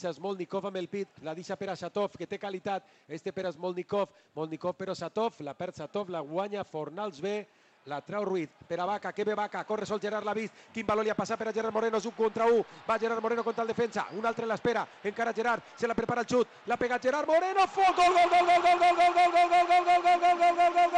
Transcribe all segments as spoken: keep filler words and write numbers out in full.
Smolnikov amb el pit, la deixa per a Satov, que té qualitat, este per a Smolnikov, Smolnikov per a Satov, la perd Satov, la guanya, Fornals bé, la trau Ruiz, per a Vaca, que ve Vaca, corre sol Gerard l'ha vist, quin valor li ha passat per a Gerard Moreno, és un contra un, va Gerard Moreno contra el defensa, un altre l'espera, encara Gerard, se la prepara el xut, l'ha pegat Gerard Moreno, gol, gol, gol, gol, gol, gol, gol, gol, gol, gol, gol, gol, gol, gol, gol, gol,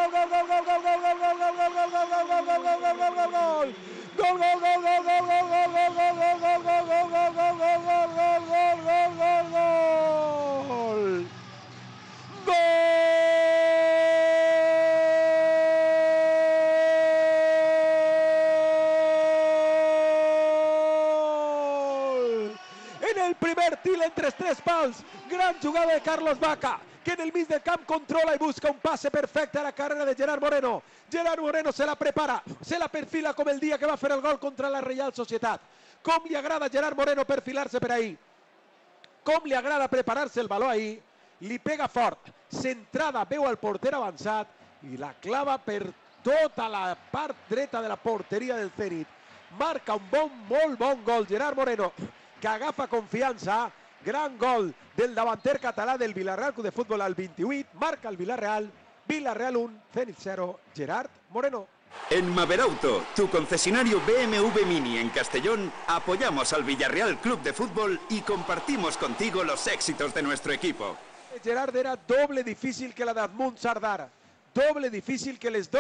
en el primer tir entre els tres pals, gran jugada de Carlos Vaca, que en el mig del camp controla i busca un passe perfecte a la carrera de Gerard Moreno. Gerard Moreno se la prepara, se la perfila com el dia que va fer el gol contra la Reial Societat. Com li agrada a Gerard Moreno perfilar-se per ahí, com li agrada preparar-se el baló ahí, li pega fort, centrada, veu al porter avançat i la clava per tota la part dreta de la porteria del Zenit. Marca un bon, molt bon gol Gerard Moreno, que agafa confiança. Gran gol del davanter català del Villarreal Club de Fútbol al vint-i-vuit, marca el Villarreal, Villarreal un, Zenit cero, Gerard Moreno. En Maberauto, tu concesionario B M W Mini en Castellón, apoyamos al Villarreal Club de Fútbol y compartimos contigo los éxitos de nuestro equipo. Gerard era doble difícil que la d'Admund Sardar, doble difícil que les dos